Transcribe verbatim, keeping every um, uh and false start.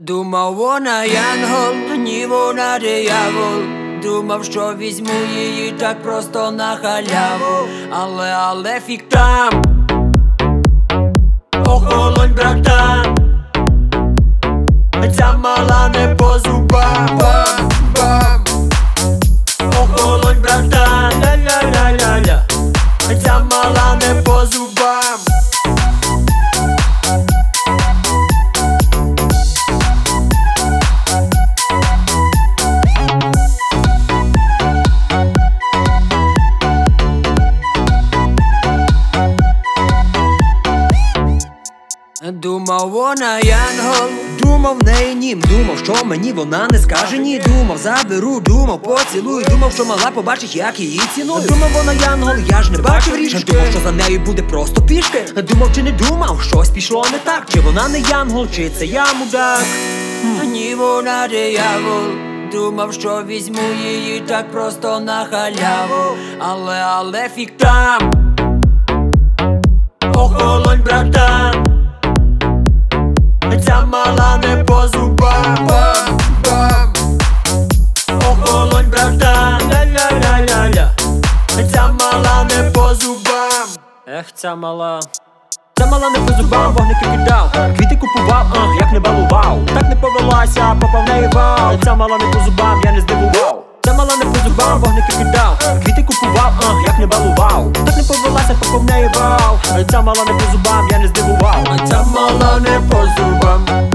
Думав, вона янгол, ні, вона диявол. Думав, що візьму її так просто на халяву. Але, але фік там. Охолонь, братан. Ця мала не по зубам. Бам, бам. Охолонь, братан. Ля-ля-ля-ля-ля. Ця мала не по зубам. Думав, вона янгол, думав, в неї нім, думав, що мені вона не скаже ні. Думав, заберу, думав, поцілую. Думав, що мала побачить, як її ціную. Думав, вона янгол, я ж не бачив річки. Думав, що за нею буде просто пішки. Думав, чи не думав, щось пішло не так. Чи вона не янгол, чи це я мудак. ні, вона диявол. Думав, що візьму її так просто на халяву. Але, але фік там. Охолонь, братан. Ця мала не по зубам. Бам, бам. Охолонь, братан. Ля-ля-ля-ля-ля. Ця мала не по зубам. Ех, ця мала. Ця мала не по зубам, вогники кидав. Квіти купував, ах, як не балував. Так не повелася, попав в неї вал. Ця мала не по зубам, я не здивував. Ця мала не по зубам, вогники кидав. Квіти купував, ах, як не балував. Так не повелася, попав в неї вал. Ця мала не по зубам, я не здивував. Ця мала не по зубам.